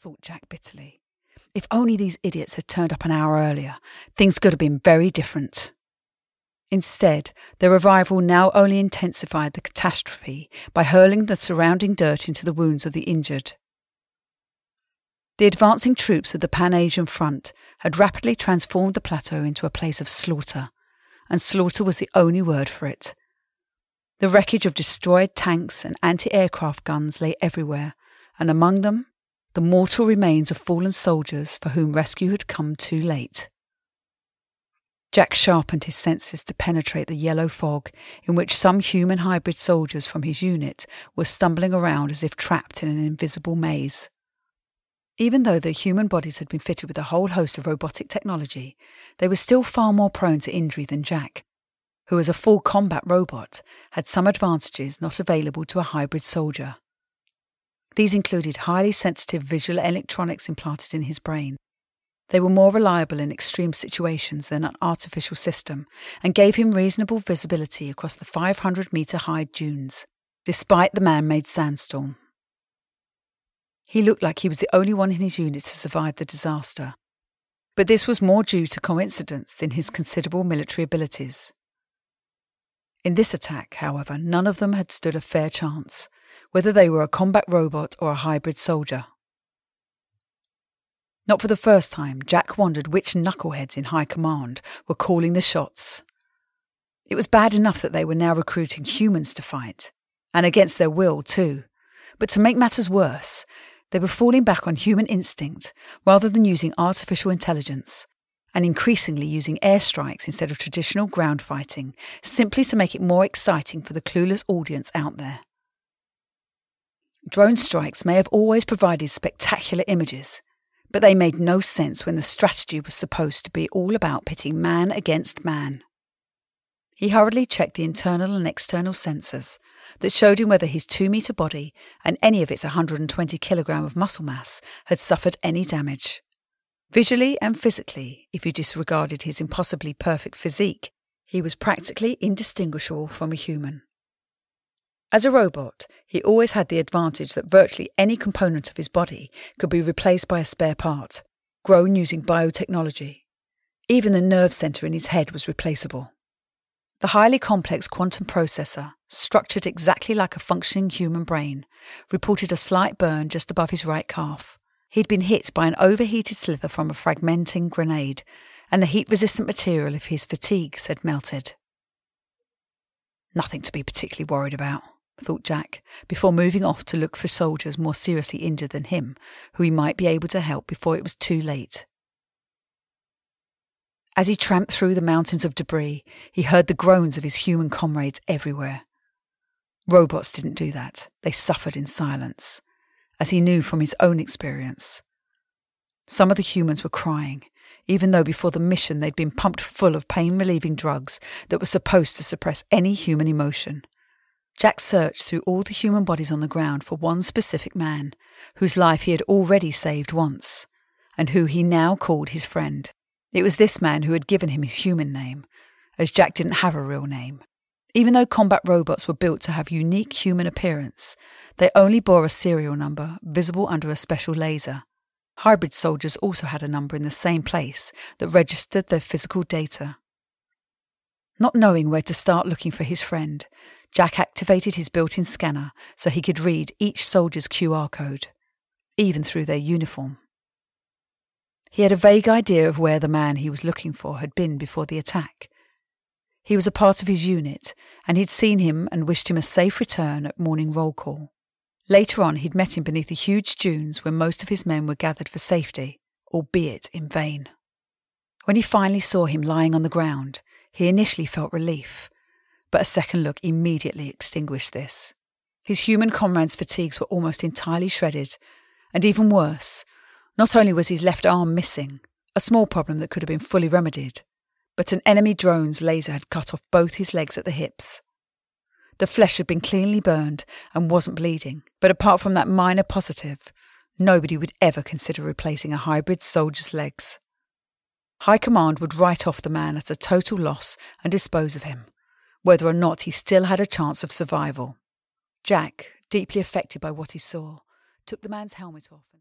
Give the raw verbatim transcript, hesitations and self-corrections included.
thought Jack bitterly. If only these idiots had turned up an hour earlier, things could have been very different. Instead, their arrival now only intensified the catastrophe by hurling the surrounding dirt into the wounds of the injured. The advancing troops of the Pan-Asian Front had rapidly transformed the plateau into a place of slaughter, and slaughter was the only word for it. The wreckage of destroyed tanks and anti-aircraft guns lay everywhere, and among them, the mortal remains of fallen soldiers for whom rescue had come too late. Jack sharpened his senses to penetrate the yellow fog in which some human hybrid soldiers from his unit were stumbling around as if trapped in an invisible maze. Even though their human bodies had been fitted with a whole host of robotic technology, they were still far more prone to injury than Jack, who as a full combat robot had some advantages not available to a hybrid soldier. These included highly sensitive visual electronics implanted in his brain. They were more reliable in extreme situations than an artificial system and gave him reasonable visibility across the five hundred metre high dunes, despite the man-made sandstorm. He looked like he was the only one in his unit to survive the disaster, but this was more due to coincidence than his considerable military abilities. In this attack, however, none of them had stood a fair chance, whether they were a combat robot or a hybrid soldier. Not for the first time, Jack wondered which knuckleheads in high command were calling the shots. It was bad enough that they were now recruiting humans to fight, and against their will too, but to make matters worse, they were falling back on human instinct rather than using artificial intelligence, and increasingly using airstrikes instead of traditional ground fighting, simply to make it more exciting for the clueless audience out there. Drone strikes may have always provided spectacular images, but they made no sense when the strategy was supposed to be all about pitting man against man. He hurriedly checked the internal and external sensors that showed him whether his two-metre body and any of its one hundred twenty kilogram of muscle mass had suffered any damage. Visually and physically, if you disregarded his impossibly perfect physique, he was practically indistinguishable from a human. As a robot, he always had the advantage that virtually any component of his body could be replaced by a spare part, grown using biotechnology. Even the nerve centre in his head was replaceable. The highly complex quantum processor, structured exactly like a functioning human brain, reported a slight burn just above his right calf. He'd been hit by an overheated slither from a fragmenting grenade, and the heat-resistant material of his fatigues had melted. Nothing to be particularly worried about, thought Jack, before moving off to look for soldiers more seriously injured than him, who he might be able to help before it was too late. As he tramped through the mountains of debris, he heard the groans of his human comrades everywhere. Robots didn't do that. They suffered in silence, as he knew from his own experience. Some of the humans were crying, even though before the mission they'd been pumped full of pain-relieving drugs that were supposed to suppress any human emotion. Jack searched through all the human bodies on the ground for one specific man, whose life he had already saved once, and who he now called his friend. It was this man who had given him his human name, as Jack didn't have a real name. Even though combat robots were built to have unique human appearance, they only bore a serial number visible under a special laser. Hybrid soldiers also had a number in the same place that registered their physical data. Not knowing where to start looking for his friend, Jack activated his built-in scanner so he could read each soldier's Q R code, even through their uniform. He had a vague idea of where the man he was looking for had been before the attack. He was a part of his unit, and he'd seen him and wished him a safe return at morning roll call. Later on, he'd met him beneath the huge dunes where most of his men were gathered for safety, albeit in vain. When he finally saw him lying on the ground, he initially felt relief, but a second look immediately extinguished this. His human comrade's fatigues were almost entirely shredded, and even worse, not only was his left arm missing, a small problem that could have been fully remedied, but an enemy drone's laser had cut off both his legs at the hips. The flesh had been cleanly burned and wasn't bleeding, but apart from that minor positive, nobody would ever consider replacing a hybrid soldier's legs. High Command would write off the man as a total loss and dispose of him, whether or not he still had a chance of survival. Jack, deeply affected by what he saw, took the man's helmet off and